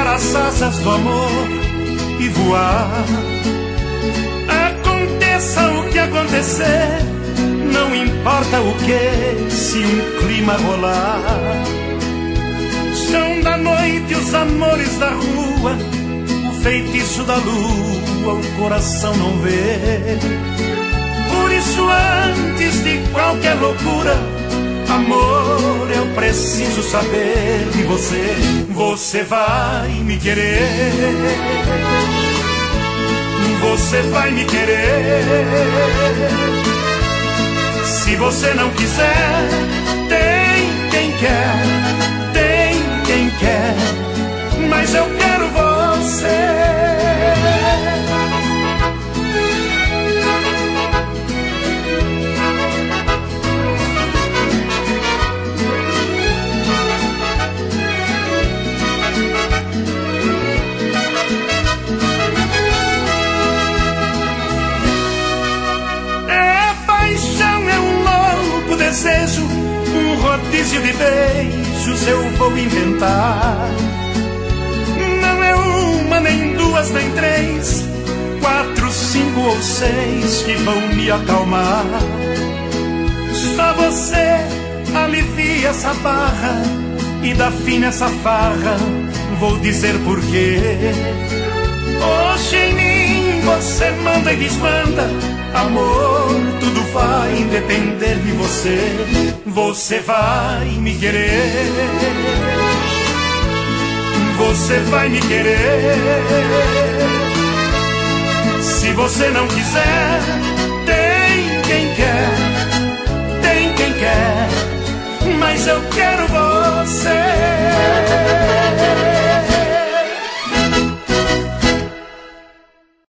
as asas do amor e voar. Aconteça o que acontecer, não importa o que, se um clima rolar. São da noite os amores da rua, o feitiço da lua o coração não vê. Por isso antes de qualquer loucura, amor, eu preciso saber de você. Você vai me querer, você vai me querer. Se você não quiser, tem quem quer, tem quem quer, mas eu quero você. Desejo, um rodízio de beijos eu vou inventar. Não é uma, nem duas, nem três, 4, 5 ou 6 que vão me acalmar. Só você alivia essa barra e dá fim nessa farra, vou dizer porquê. Hoje em mim você manda e desmanda, amor, tudo vai depender de você. Você vai me querer, você vai me querer. Se você não quiser, tem quem quer, tem quem quer, mas eu quero você.